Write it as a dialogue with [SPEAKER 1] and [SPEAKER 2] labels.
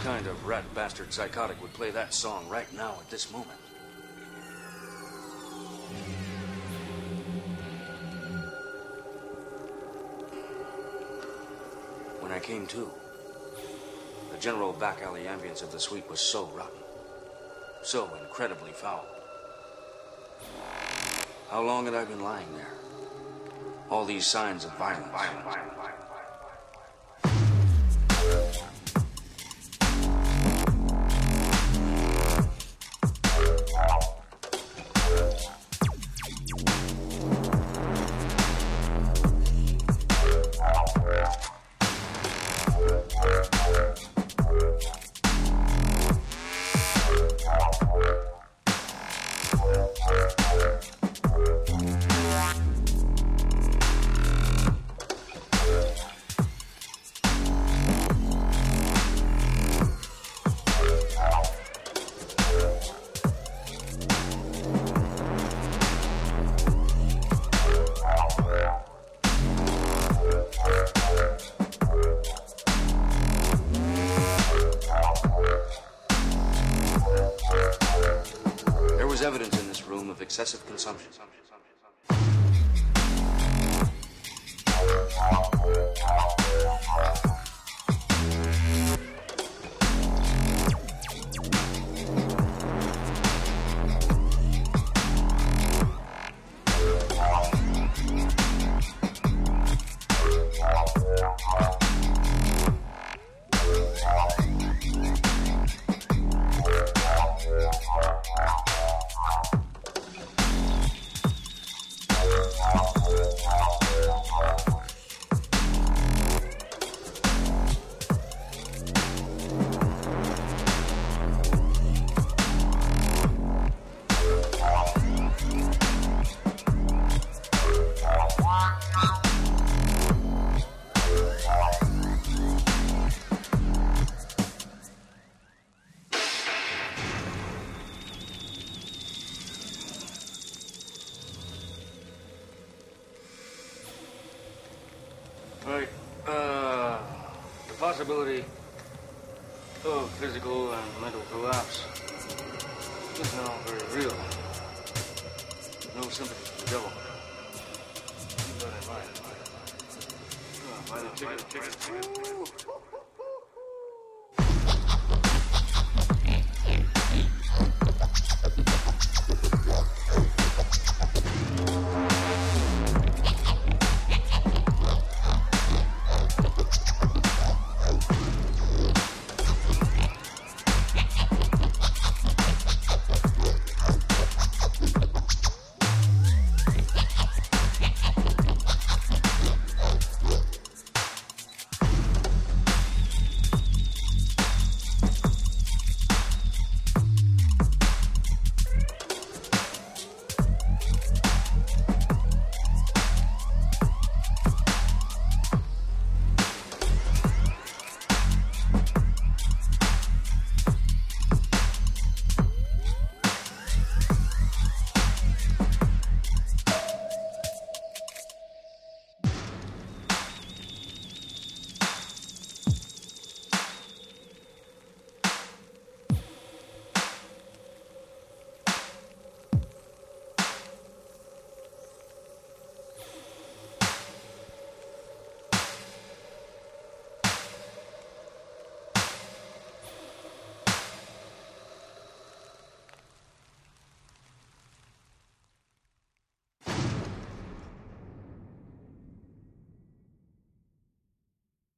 [SPEAKER 1] kind of rat bastard psychotic would play that song right now at this moment? When I came to, the general back alley ambience of the suite was so rotten, so incredibly foul. How long had I been lying there? All these signs of violence. Evidence in this room of excessive consumption. The possibility of physical and mental collapse is now very real. No sympathy for the devil. Keep that in mind. Buy the ticket.